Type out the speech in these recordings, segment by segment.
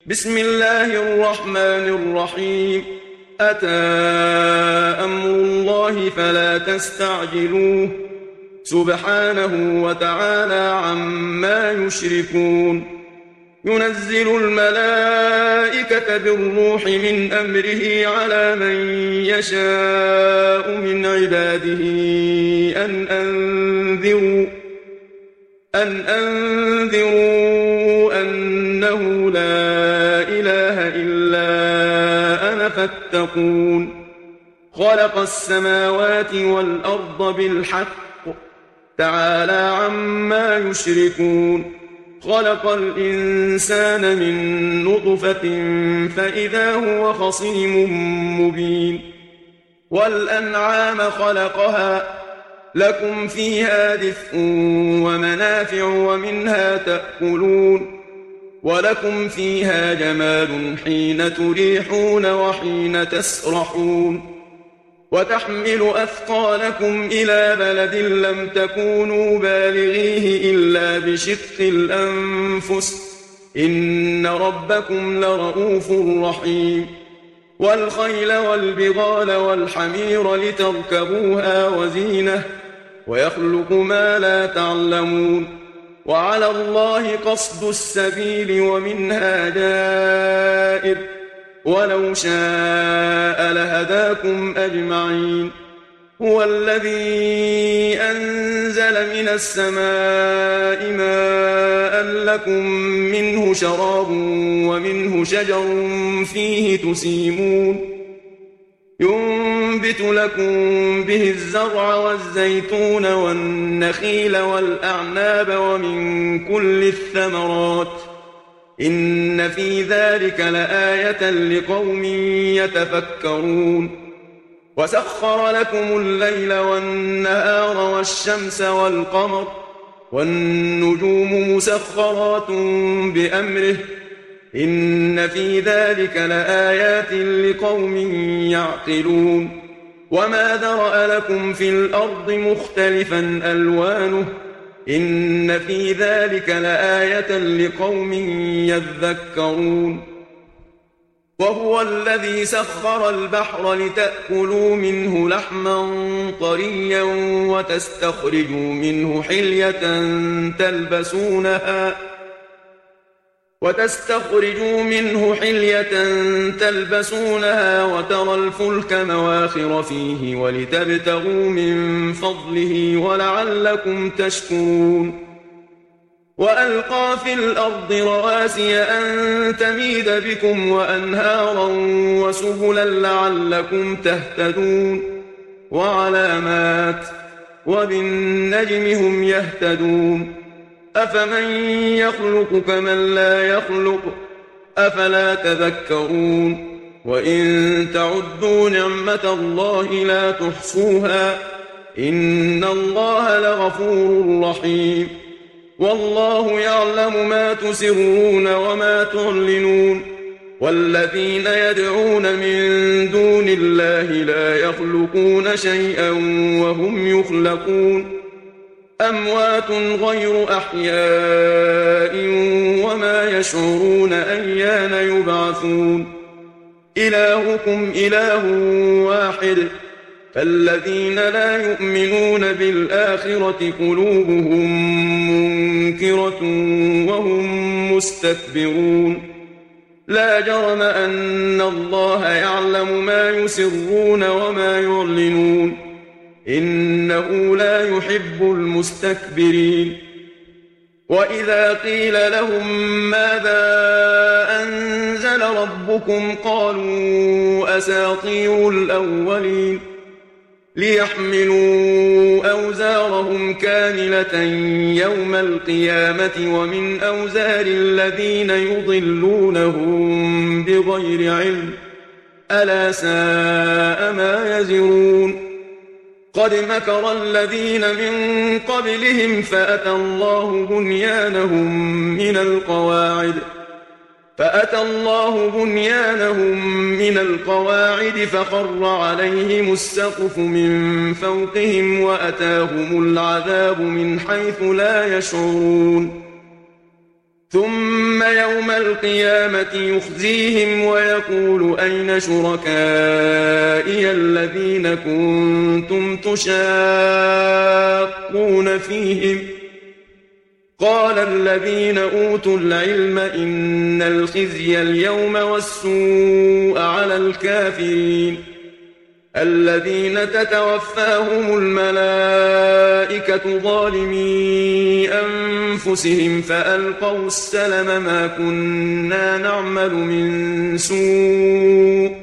بسم الله الرحمن الرحيم. أتى أمر الله فلا تستعجلوه سبحانه وتعالى عما يشركون. ينزل الملائكة بالروح من أمره على من يشاء من عباده أن أنذروا أنه لا إله إلا أنا فاتقون. خلق السماوات والأرض بالحق تعالى عما يشركون. خلق الإنسان من نطفة فإذا هو خصيم مبين. والأنعام خلقها لكم فيها دفء ومنافع ومنها تأكلون. ولكم فيها جمال حين تريحون وحين تسرحون. وتحمل أثقالكم إلى بلد لم تكونوا بالغيه إلا بشق الأنفس إن ربكم لرؤوف رحيم. والخيل والبغال والحمير لتركبوها وزينة ويخلق ما لا تعلمون. وعلى الله قصد السبيل ومنها جائر ولو شاء لهداكم أجمعين. هو الذي أنزل من السماء ماء لكم منه شراب ومنه شجر فيه تسيمون. ينبت لكم به الزرع والزيتون والنخيل والأعناب ومن كل الثمرات إن في ذلك لآية لقوم يتفكرون. وسخر لكم الليل والنهار والشمس والقمر والنجوم مسخرات بأمره إن في ذلك لآيات لقوم يعقلون. وما ذرأ لكم في الأرض مختلفا ألوانه إن في ذلك لآية لقوم يذكرون. وهو الذي سخر البحر لتأكلوا منه لحما طريا وتستخرجوا منه حلية تلبسونها وترى الفلك مواخر فيه ولتبتغوا من فضله ولعلكم تشكرون. وألقى في الأرض رواسي أن تميد بكم وأنهارا وسبلا لعلكم تهتدون. وعلامات وبالنجم هم يهتدون. أفمن يخلق كمن لا يخلق أفلا تذكرون. وإن تعدوا نعمة الله لا تحصوها إن الله لغفور رحيم. والله يعلم ما تسرون وما تعلنون. والذين يدعون من دون الله لا يخلقون شيئا وهم يخلقون. أموات غير أحياء وما يشعرون أيان يبعثون. إلهكم إله واحد فالذين لا يؤمنون بالآخرة قلوبهم منكرة وهم مستكبرون. لا جرم أن الله يعلم ما يسرون وما يعلنون إنه لا يحب المستكبرين. وإذا قيل لهم ماذا أنزل ربكم قالوا أساطير الأولين ليحملوا أوزارهم كاملة يوم القيامة ومن أوزار الذين يضلونهم بغير علم ألا ساء ما يزرون. قد مكر الذين من قبلهم فأتى الله بنيانهم من القواعد فخر عليهم السقف من فوقهم وأتاهم العذاب من حيث لا يشعرون. ثم يوم القيامة يخزيهم ويقول أين شركائي الذين كنتم تشاقون فيهم قال الذين أوتوا العلم إن الخزي اليوم والسوء على الكافرين الذين تتوفاهم الملائكة ظالمي أنفسهم فألقوا السلم ما كنا نعمل من سوء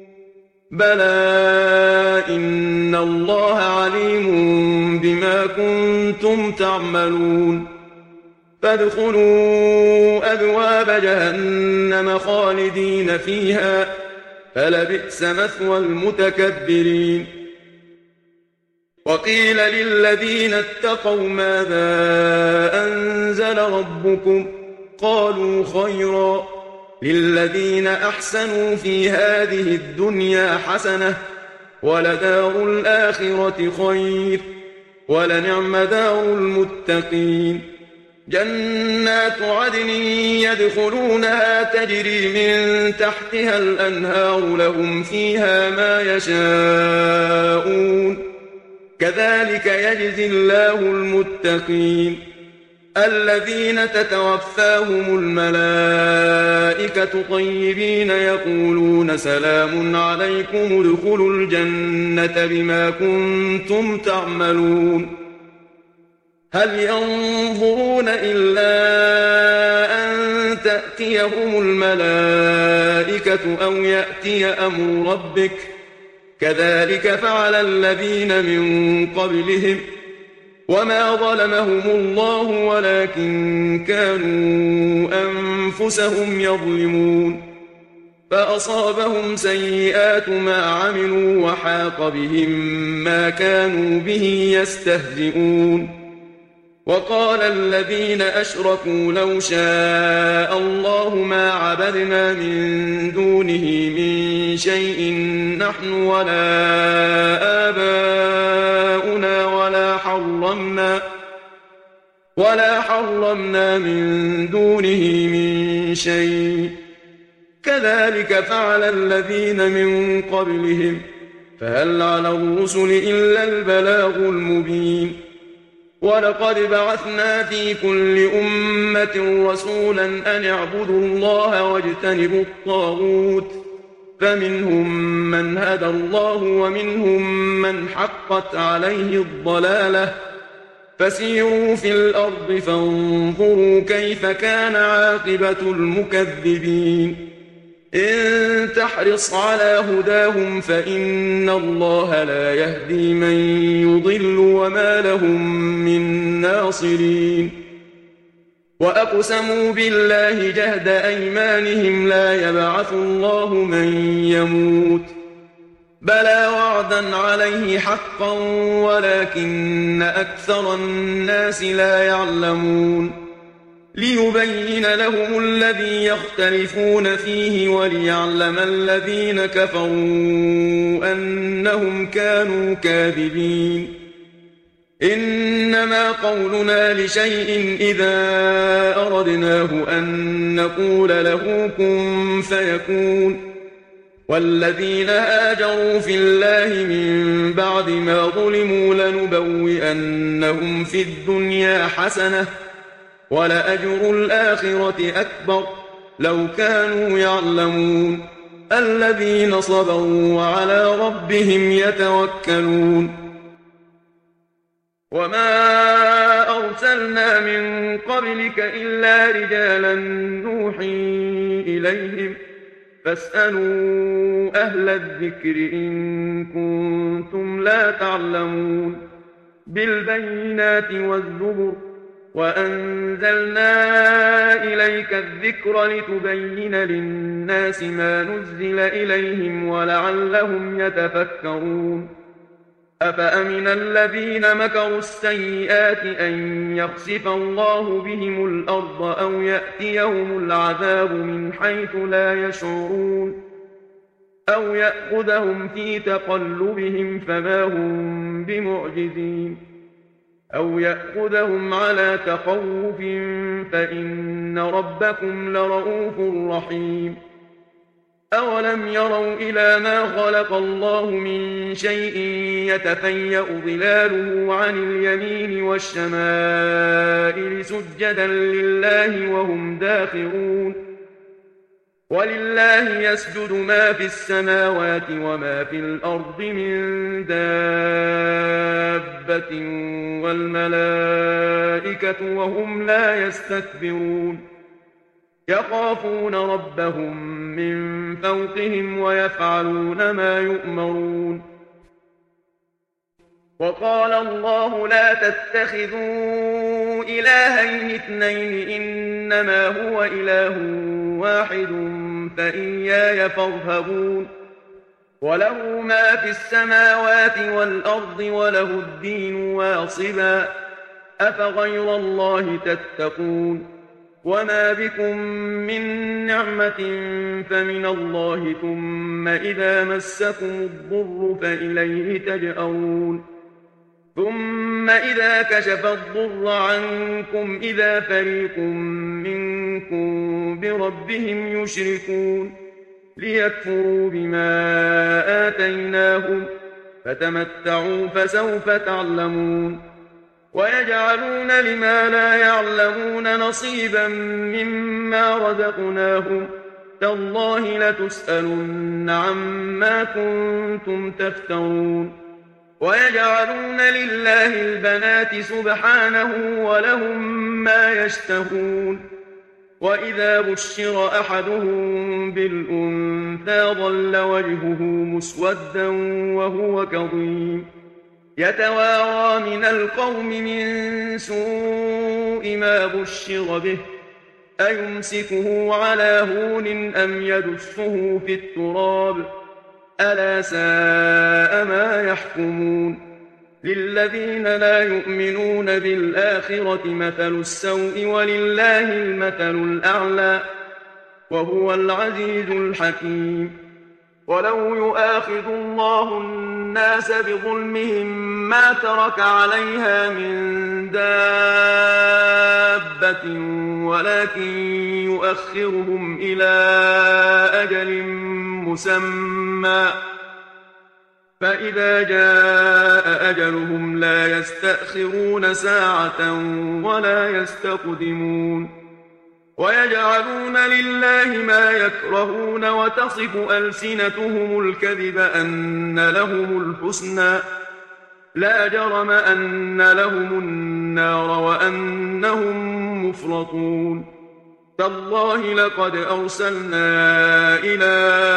بلى إن الله عليم بما كنتم تعملون فادخلوا أبواب جهنم خالدين فيها فلبئس مثوى المتكبرين وقيل للذين اتقوا ماذا أنزل ربكم قالوا خيرا للذين أحسنوا في هذه الدنيا حسنة ولدار الآخرة خير ولنعم دار المتقين جنات عدن يدخلونها تجري من تحتها الأنهار لهم فيها ما يشاءون كذلك يجزي الله المتقين الذين تتوفاهم الملائكة طيبين يقولون سلام عليكم ادخلوا الجنة بما كنتم تعملون هل ينظرون إلا أن تأتيهم الملائكة أو يأتي أمر ربك كذلك فعل الذين من قبلهم وما ظلمهم الله ولكن كانوا أنفسهم يظلمون فأصابهم سيئات ما عملوا وحاق بهم ما كانوا به يستهزئون وقال الذين أشركوا لو شاء الله ما عبدنا من دونه من شيء نحن ولا آباؤنا ولا حرمنا من دونه من شيء كذلك فعل الذين من قبلهم فهل على الرسل إلا البلاغ المبين ولقد بعثنا في كل أمة رسولا أن اعبدوا الله واجتنبوا الطاغوت فمنهم من هدى الله ومنهم من حقت عليه الضلالة فسيروا في الأرض فانظروا كيف كان عاقبة المكذبين إن تحرص على هداهم فإن الله لا يهدي من يضل وما لهم من ناصرين وأقسموا بالله جهد أيمانهم لا يبعث الله من يموت بلى وعدا عليه حقا ولكن أكثر الناس لا يعلمون ليبين لهم الذي يختلفون فيه وليعلم الذين كفروا أنهم كانوا كاذبين إنما قولنا لشيء إذا أردناه أن نقول له كن فيكون والذين هاجروا في الله من بعد ما ظلموا لنبوئنهم في الدنيا حسنة ولأجر الآخرة أكبر لو كانوا يعلمون الذين صبروا وعلى ربهم يتوكلون وما أرسلنا من قبلك إلا رجالا نوحي إليهم فاسألوا أهل الذكر إن كنتم لا تعلمون بالبينات والزبر وأنزلنا إليك الذكر لتبين للناس ما نزل إليهم ولعلهم يتفكرون أفأمن الذين مكروا السيئات أن يخسف الله بهم الأرض أو يأتيهم العذاب من حيث لا يشعرون أو يأخذهم في تقلبهم فما هم بمعجزين أو يأخذهم على تخوف فإن ربكم لرءوف رحيم. أولم يروا إلى ما خلق الله من شيء يتفيأ ظلاله عن اليمين والشمائل سجدا لله وهم داخرون. ولله يسجد ما في السماوات وما في الأرض من دابة والملائكة وهم لا يستكبرون يخافون ربهم من فوقهم ويفعلون ما يؤمرون. وقال الله لا تتخذوا إلهين اثنين إنما هو إله واحد فإياي فارهبون. وله ما في السماوات والأرض وله الدين واصبا أفغير الله تتقون. وما بكم من نعمة فمن الله ثم إذا مسكم الضر فإليه تجأرون. ثم إذا كشف الضر عنكم إذا فريق منكم بربهم يشركون ليكفروا بما آتيناهم فتمتعوا فسوف تعلمون. ويجعلون لما لا يعلمون نصيبا مما رزقناهم تالله لتسألن عما كنتم تفترون. ويجعلون لله البنات سبحانه ولهم ما يشتهون. وإذا بشر أحدهم بالأنثى ظل وجهه مسودا وهو كظيم يتوارى من القوم من سوء ما بشر به أيمسكه على هون أم يدسه في التراب ألا ساء ما يحكمون. للذين لا يؤمنون بالآخرة مثل السوء ولله المثل الأعلى وهو العزيز الحكيم. ولو يؤاخذ الله الناس بظلمهم ما ترك عليها من دابة ولكن يؤخرهم إلى أجل مسمى فإذا جاء أجلهم لا يستأخرون ساعة ولا يستقدمون. ويجعلون لله ما يكرهون وتصف ألسنتهم الكذب أن لهم الحسنى لا جرم أن لهم النار وأنهم مفرطون. تالله لقد أرسلنا إلى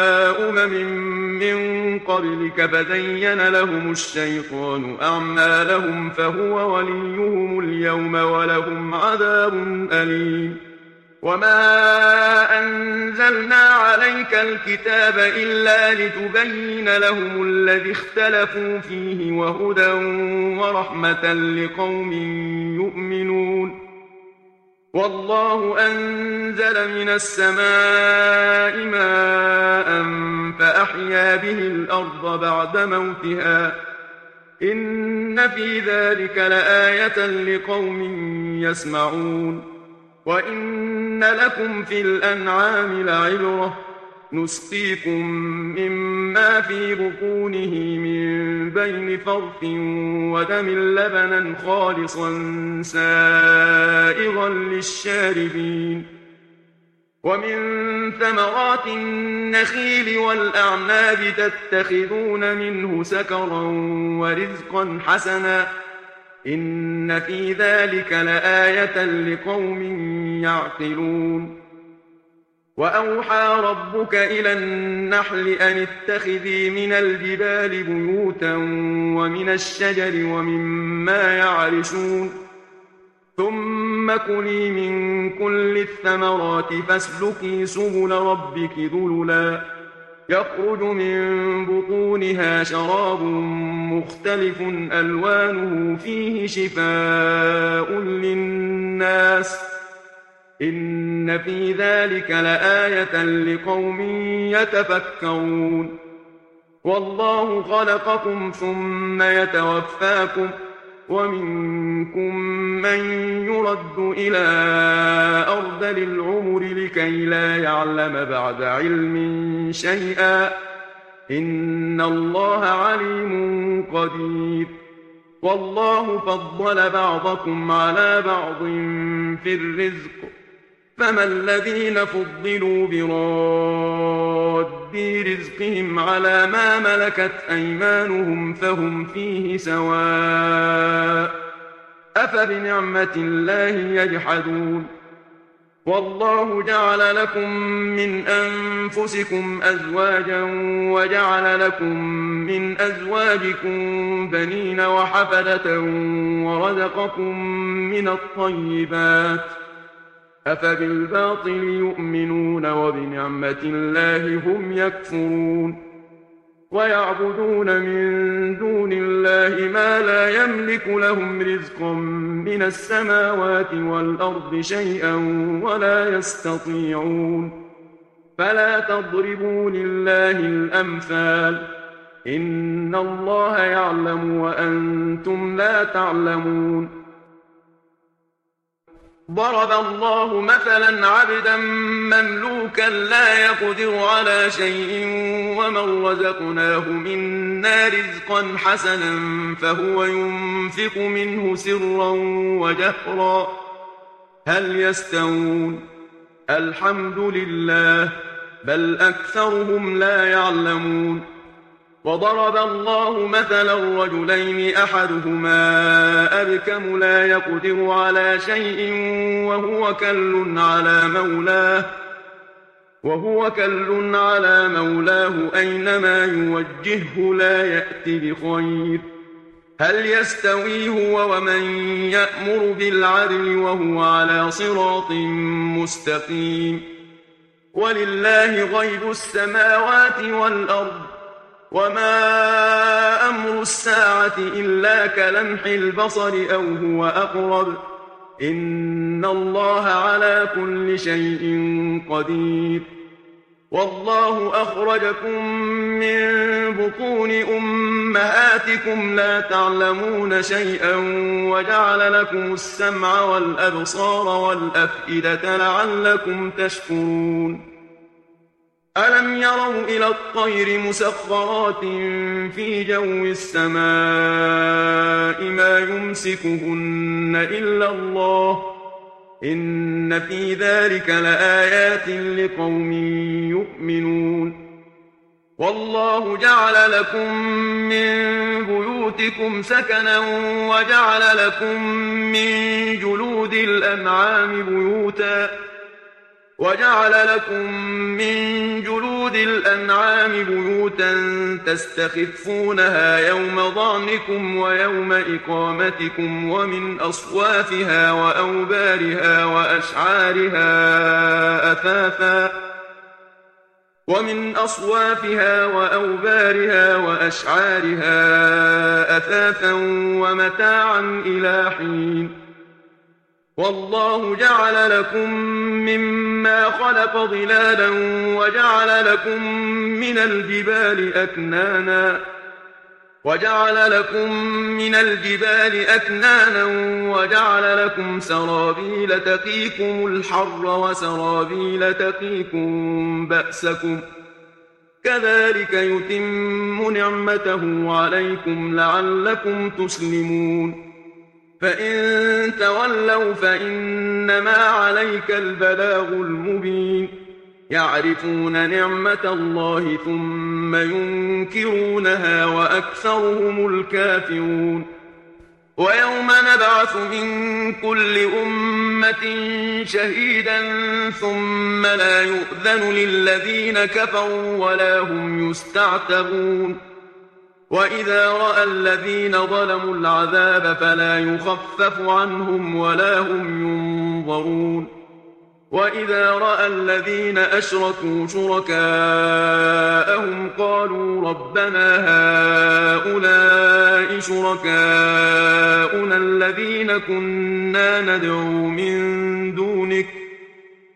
من قبلك فزين لهم الشيطان أعمالهم فهو وليهم اليوم ولهم عذاب أليم. وما أنزلنا عليك الكتاب إلا لتبين لهم الذي اختلفوا فيه وهدى ورحمة لقوم يؤمنون. والله أنزل من السماء ماء فأحيا به الأرض بعد موتها إن في ذلك لآية لقوم يسمعون. وإن لكم في الأنعام لعبرة نسقيكم مما في بطونه من بين فرث ودم لبنا خالصا سائغا للشاربين. ومن ثمرات النخيل والأعناب تتخذون منه سكرا ورزقا حسنا إن في ذلك لآية لقوم يعقلون. وأوحى ربك إلى النحل أن اتخذي من الجبال بيوتا ومن الشجر ومما يعرشون ثم كلي من كل الثمرات فاسلكي سبل ربك ذللا يخرج من بطونها شراب مختلف ألوانه فيه شفاء للناس إن في ذلك لآية لقوم يتفكرون. والله خلقكم ثم يتوفاكم ومنكم من يرد إلى أرذل العمر لكي لا يعلم بعد علم شيئا إن الله عليم قدير والله فضل بعضكم على بعض في الرزق فما الذين فضلوا براد رزقهم على ما ملكت أيمانهم فهم فيه سواء أفبنعمة الله يجحدون والله جعل لكم من أنفسكم أزواجا وجعل لكم من أزواجكم بنين وحفدة ورزقكم من الطيبات أفبالباطل يؤمنون وبنعمة الله هم يكفرون ويعبدون من دون الله ما لا يملك لهم رزقا من السماوات والأرض شيئا ولا يستطيعون فلا تضربوا لله الأمثال إن الله يعلم وأنتم لا تعلمون ضرب الله مثلا عبدا مملوكا لا يقدر على شيء ومن رزقناه منا رزقا حسنا فهو ينفق منه سرا وجهرا هل يستوون الحمد لله بل أكثرهم لا يعلمون وضرب الله مثلا رجلين أحدهما أبكم لا يقدر على شيء وهو كل على مولاه أينما يوجهه لا يأتي بخير هل يستوي هو ومن يأمر بالعدل وهو على صراط مستقيم ولله غيب السماوات والأرض وما أمر الساعة إلا كلمح البصر أو هو أقرب إن الله على كل شيء قدير والله أخرجكم من بطون أمهاتكم لا تعلمون شيئا وجعل لكم السمع والأبصار والأفئدة لعلكم تشكرون ألم يروا إلى الطير مسخرات في جو السماء ما يمسكهن إلا الله إن في ذلك لآيات لقوم يؤمنون والله جعل لكم من بيوتكم سكنا وجعل لكم من جلود الأنعام بيوتا تستخفونها يوم ظعنكم ويوم إقامتكم ومن أصوافها وأوبارها وأشعارها أثاثا ومتاعا إلى حين والله جعل لكم مما خلق ظلالا وجعل لكم من الجبال أكنانا وجعل لكم سرابيل تقيكم الحر وسرابيل تقيكم بأسكم كذلك يتم نعمته عليكم لعلكم تسلمون فإن تولوا فإنما عليك البلاغ المبين يعرفون نعمة الله ثم ينكرونها وأكثرهم الكافرون ويوم نبعث من كل أمة شهيدا ثم لا يؤذن للذين كفروا ولا هم يستعتبون وإذا رأى الذين ظلموا العذاب فلا يخفف عنهم ولا هم ينظرون وإذا رأى الذين أشركوا شركاءهم قالوا ربنا هؤلاء شركاؤنا الذين كنا ندعو من دونك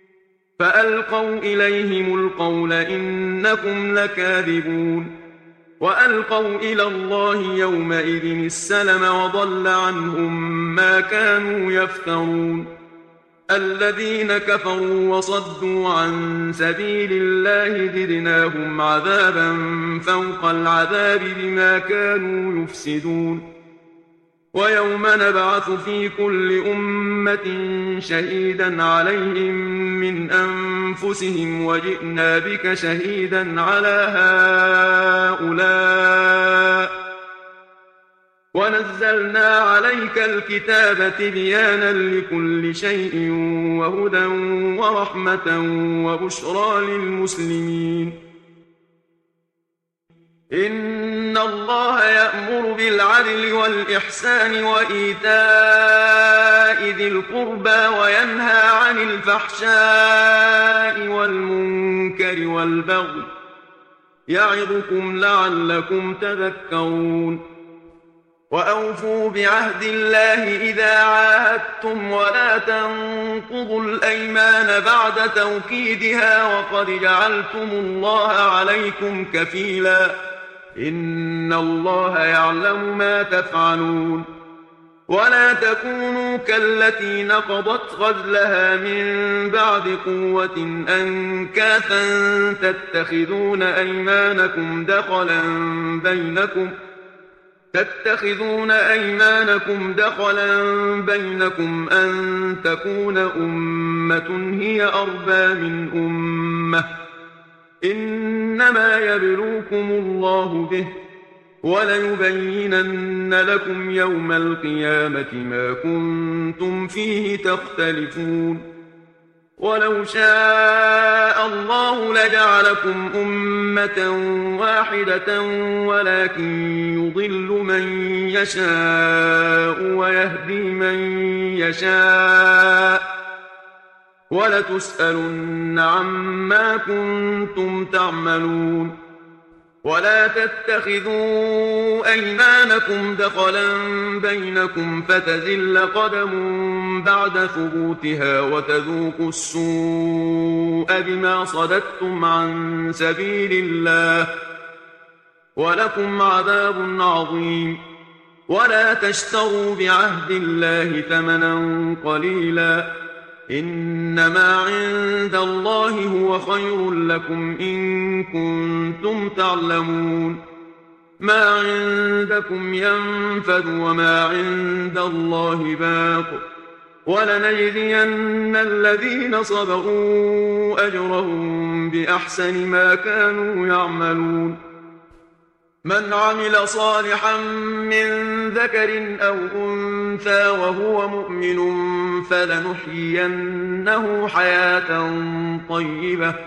فألقوا إليهم القول إنكم لكاذبون وألقوا إلى الله يومئذ السلم وضل عنهم ما كانوا يفترون الذين كفروا وصدوا عن سبيل الله زدناهم عذابا فوق العذاب بما كانوا يفسدون ويوم نبعث في كل أمة شهيدا عليهم من أنفسهم وجئنا بك شهيدا على هؤلاء ونزلنا عليك الكتاب تبيانا لكل شيء وهدى ورحمة وبشرى للمسلمين إن الله يأمر بالعدل والإحسان وإيتاء ذي القربى وينهى عن الفحشاء والمنكر والبغي يعظكم لعلكم تذكرون وأوفوا بعهد الله إذا عاهدتم ولا تنقضوا الأيمان بعد توكيدها وقد جعلتم الله عليكم كفيلا إن الله يعلم ما تفعلون ولا تكونوا كالتي نقضت غزلها من بعد قوة أنكاثا تتخذون أيمانكم دخلا بينكم أن تكون أمة هي أربى من أمة إنما يبلوكم الله به وليبينن لكم يوم القيامة ما كنتم فيه تختلفون ولو شاء الله لجعلكم أمة واحدة ولكن يضل من يشاء ويهدي من يشاء ولتسألن عما كنتم تعملون ولا تتخذوا أيمانكم دخلا بينكم فتزل قدم بعد ثبوتها وتذوقوا السوء بما صددتم عن سبيل الله ولكم عذاب عظيم ولا تشتروا بعهد الله ثمنا قليلا إنما عند الله هو خير لكم إن كنتم تعلمون ما عندكم ينفد وما عند الله باق ولنجزين الذين صبروا أجرهم بأحسن ما كانوا يعملون من عمل صالحا من ذكر أو أنثى وهو مؤمن فلنحيينه حياة طيبة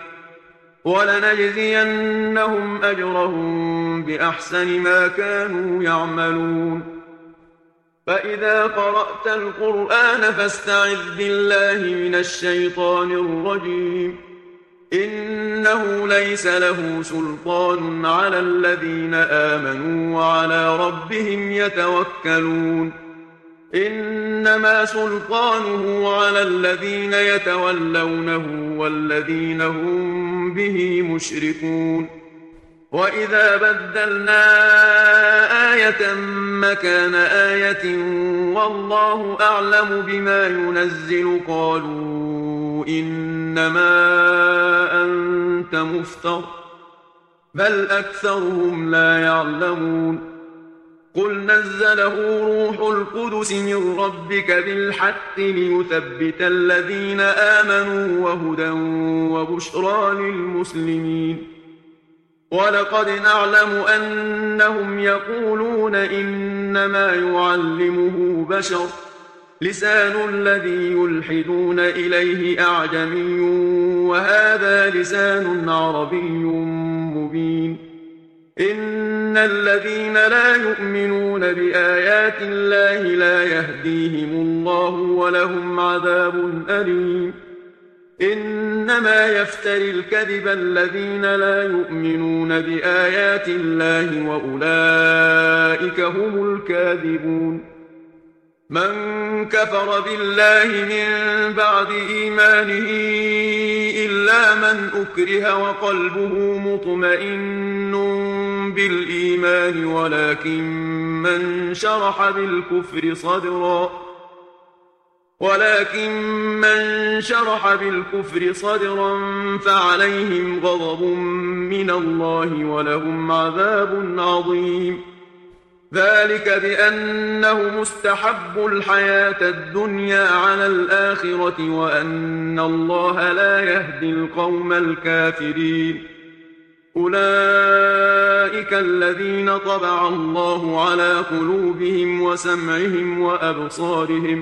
ولنجزينهم أجرهم بأحسن ما كانوا يعملون فإذا قرأت القرآن فاستعذ بالله من الشيطان الرجيم إنه ليس له سلطان على الذين آمنوا وعلى ربهم يتوكلون إنما سلطانه على الذين يتولونه والذين هم به مشركون وإذا بدلنا آية مكان آية والله أعلم بما ينزل قالوا إنما أنت مفتر بل أكثرهم لا يعلمون قل نزله روح القدس من ربك بالحق ليثبت الذين آمنوا وهدى وبشرى للمسلمين ولقد نعلم أنهم يقولون إنما يعلمه بشر لسان الذي يلحدون إليه أعجمي وهذا لسان عربي مبين إن الذين لا يؤمنون بآيات الله لا يهديهم الله ولهم عذاب أليم إنما يفتري الكذب الذين لا يؤمنون بآيات الله وأولئك هم الكاذبون من كفر بالله من بعد إيمانه إلا من أكره وقلبه مطمئن بالإيمان ولكن من شرح بالكفر صدرا فعليهم غضب من الله ولهم عذاب عظيم. ذلك بأنه مستحب الحياة الدنيا على الآخرة وأن الله لا يهدي القوم الكافرين. أولئك الذين طبع الله على قلوبهم وسمعهم وأبصارهم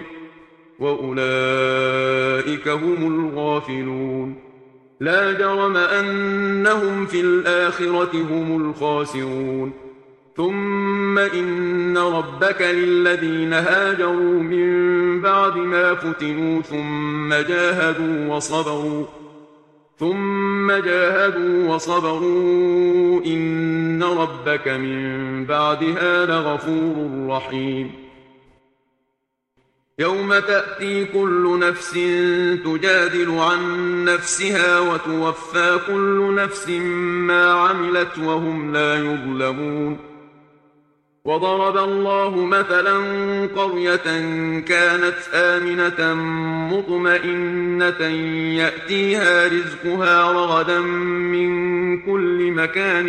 وأولئك هم الغافلون. لا جرم أنهم في الآخرة هم الخاسرون. ثم إن ربك للذين هاجروا من بعد ما فتنوا ثم جاهدوا وصبروا إن ربك من بعدها لغفور رحيم. يوم تأتي كل نفس تجادل عن نفسها وتوفى كل نفس ما عملت وهم لا يظلمون. وضرب الله مثلا قرية كانت آمنة مطمئنة يأتيها رزقها رغدا من كل مكان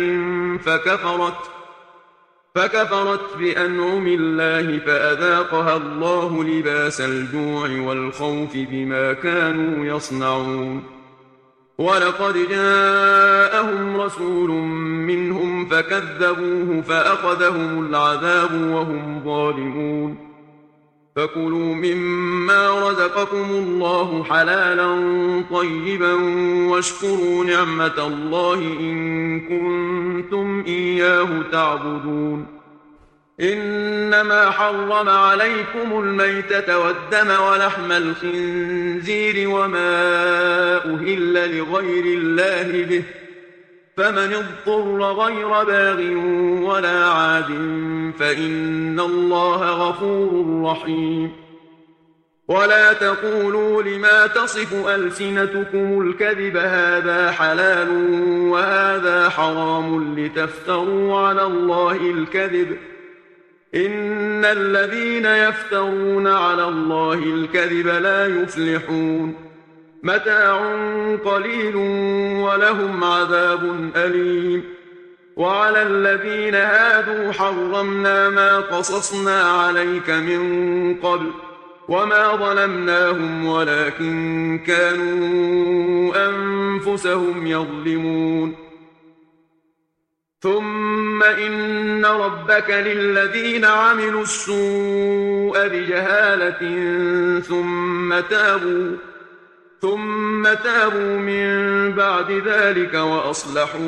فكفرت بأنعم الله فأذاقها الله لباس الجوع والخوف بما كانوا يصنعون. ولقد جاءهم رسول منهم فكذبوه فأخذهم العذاب وهم ظالمون. فكلوا مما رزقكم الله حلالا طيبا واشكروا نعمة الله إن كنتم إياه تعبدون. إنما حرم عليكم الميتة والدم ولحم الخنزير وما أهل لغير الله به فمن اضطر غير باغ ولا عاد فإن الله غفور رحيم. ولا تقولوا لما تصف ألسنتكم الكذب هذا حلال وهذا حرام لتفتروا على الله الكذب إن الذين يفترون على الله الكذب لا يفلحون. متاع قليل ولهم عذاب أليم. وعلى الذين هادوا حرمنا ما قصصنا عليك من قبل وما ظلمناهم ولكن كانوا أنفسهم يظلمون. ثم إن ربك للذين عملوا السوء بجهالة ثم تابوا من بعد ذلك وأصلحوا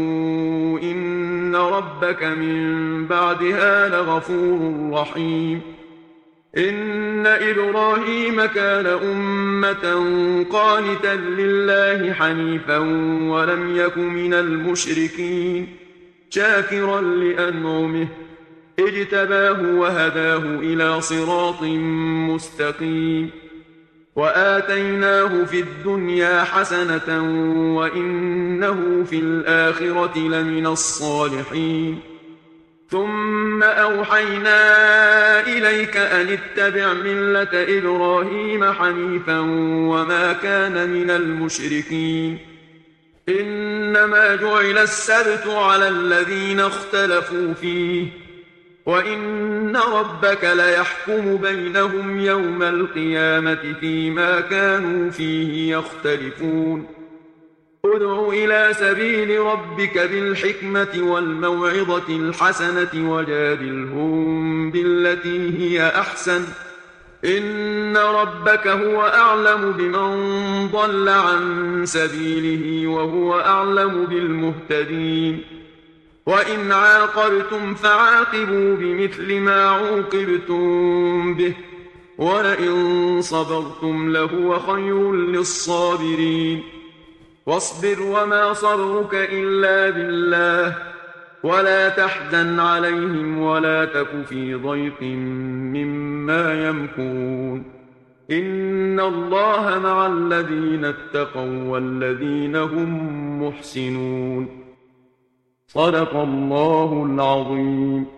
إن ربك من بعدها لغفور رحيم. إن إبراهيم كان أمة قانتا لله حنيفا ولم يك من المشركين شاكرا لأنعمه اجتباه وهداه إلى صراط مستقيم. وآتيناه في الدنيا حسنة وإنه في الآخرة لمن الصالحين. ثم أوحينا إليك أن اتبع ملة إبراهيم حنيفا وما كان من المشركين. إنما جعل السبت على الذين اختلفوا فيه وإن ربك ليحكم بينهم يوم القيامة فيما كانوا فيه يختلفون. ادع إلى سبيل ربك بالحكمة والموعظة الحسنة وجادلهم بالتي هي أحسن إن ربك هو أعلم بمن ضل عن سبيله وهو أعلم بالمهتدين. وإن عاقبتم فعاقبوا بمثل ما عوقبتم به ولئن صبرتم لهو خير للصابرين. واصبر وما صبرك إلا بالله ولا تحزن عليهم ولا تك في ضيق مما ما يمكرون إن الله مع الذين اتقوا والذين هم محسنون صدق الله العظيم.